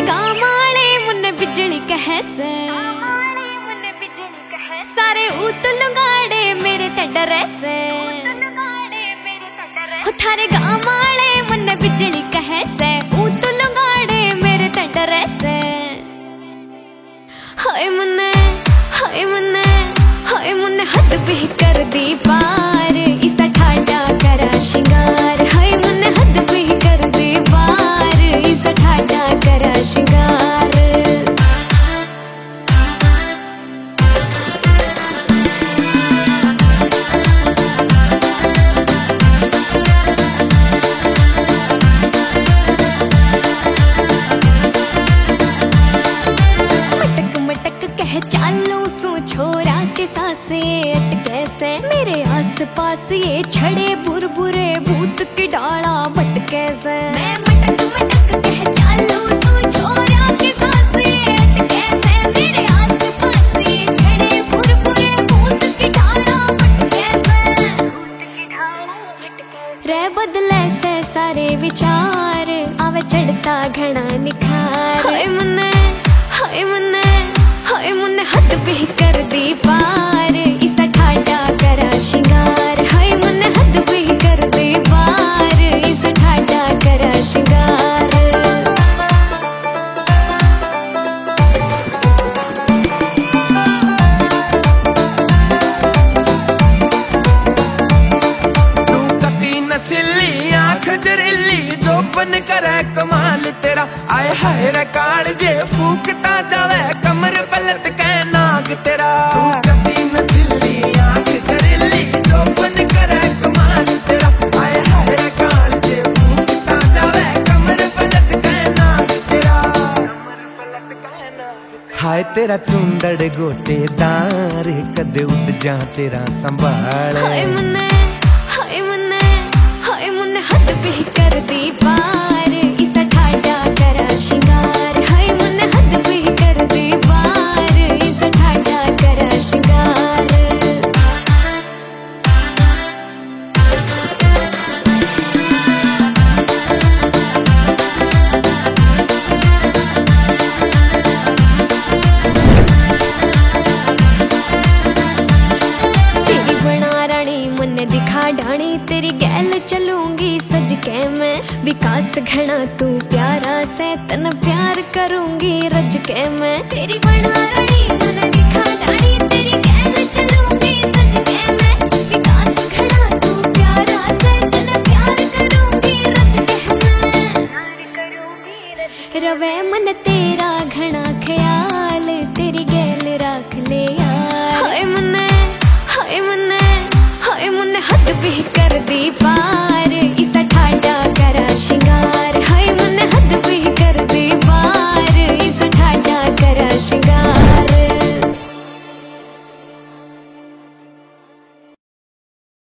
गाँव वाले मुन्ने बिजली कहे से सारे ऊत लुगाड़े मेरे ते डरे से थारे गाँव वाले मुन्ने बिजली कहे से ऊत लुगाड़े मेरे ते डरे से हाय मुन्ने हाय मुन्ने हाय मुन्ने हद भी कर दी पार इसा ठाडा करा शिंगार हाय मुन्ने हद भी कर दी पार इसा ठाडा करा शिंगार छोरा के सासे अटके से मेरे आस पास ये छड़े बुरबुरे भूत की डाला भटके से मैं मटक मटक कह चालू सू छोरा के सासे अटके से मेरे आस पास ये छड़े बुरबुरे भूत की डाला भटके से रे बदले से सारे विचार आवे चढ़ता घना निखार हाय मुन्ने हाय मुन्ने हाय मुन्ने हद भी कर दी पार इसा ठाडा करा शिंगार हाय मुन्ने हद भी कर दी पार इसा ठाडा करा शिंगार तू कती नसीली आंख जरीली जो बन करे कमाल तेरा आए हाय रे काल जे फूकता जावे कमर पलट के नाग तेरा तू कती नसीली आंख जरीली जो बन करे कमाल तेरा आए हाय रे काल जे फूकता जावे कमर पलट के नाग तेरा हाय तेरा चुंदड़ गोटेदार कदे उठ जा तेरा संभाल हाय मुन्ने हाय मुन्ने हाय मुन्ने हद भी कर दी पार इसा ठाडा करा शिंगार हाय मुन्ने हद भी कर दी पार इसा ठाडा करा शिंगार तेरी बना रानी मन दिखा ढाणी तेरी गैल चलूंगी सज के मैं विकास घना तू प्यारा से तन प्यार करूंगी रज के मैं तेरी बना रानी मन दिखा ढाणी तेरी गैल चलूंगी सज के मैं विकास घना तू प्यारा से तन प्यार करूंगी रज के मैं रवे मन तेरा घना ख्याल तेरी गैल राख ले यार हाय मुन्ने हाय मुन्ने हाय मुन्ने हद भी कर दी पार